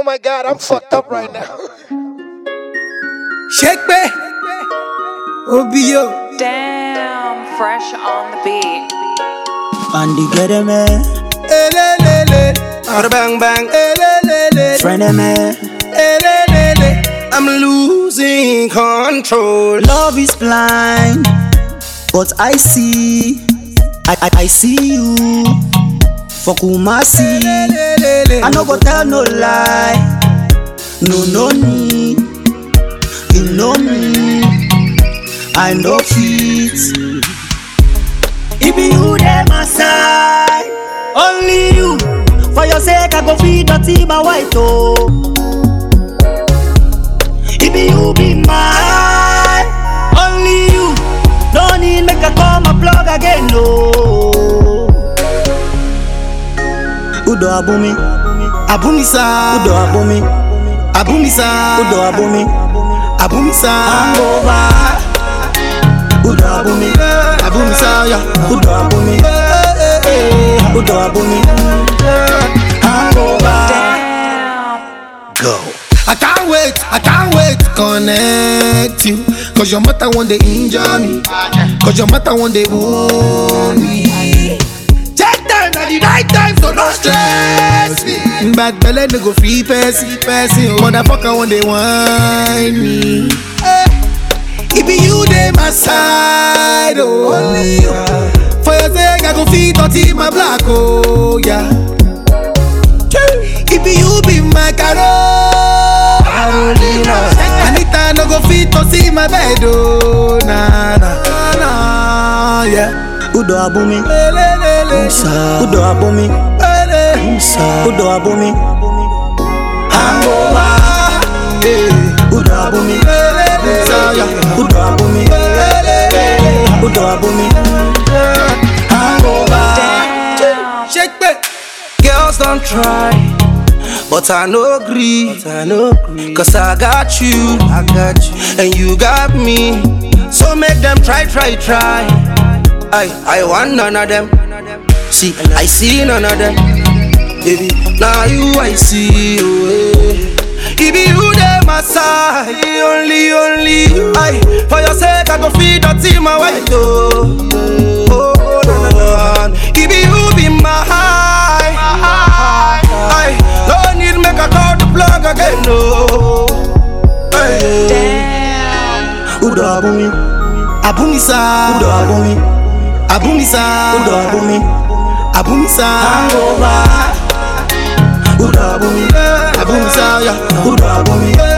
my God, I'm fucked up right now. Shake me, Obio. Damn, fresh on the beat. Andy get him, Bang bang, friend him, I'm losing control. Love is blind, but I see, I see you. For Kumasi, I no go tell no lie. No need, you know me. I know fit. It be you there my side, only you. For your sake I go feed dirty my white oh. It be you be mine, only you. No need make I call my plug again no. Udo abumi, Abumisa, Udo abumi, Abumisa, Udo abumi, Abumisa, hangover. Udo abumi, Abumisa, yeah. Udo abumi, Udo abumi, hangover. Damn. Go. I can't wait to connect you. Cause your mother one day injure me. Cause your mother one day wound me. Check time at the right time, so don't stress me. Bad belly no go free person. Motherfucker one day whine me. It be you dey my side, oh. Only you. For your sake I go feed dirty my black, oh yeah. It be you be my Carolina. Anita no go fit to see my bed, oh na, yeah. Udo abumi, Udo abumi, Udo abumi, hangover. Udo abumi, Udo abumi, Udo abumi, hangover. Shake me. Girls don't try, but I no agree. Cause I got you, and you got me. So make them try. I want none of them. See, I see none of them. Baby, now you I see you. It be you there my side, only you. For your sake I go feed dirty my white oh. It be you be my high. No need make a call to plug again no. Damn. Udo abumi, Abumisa, Udo abumi, Abumisa, Udo abumi, Abumisa, hangover. Udo abumi, Abumisa, yeah. Udo abumi,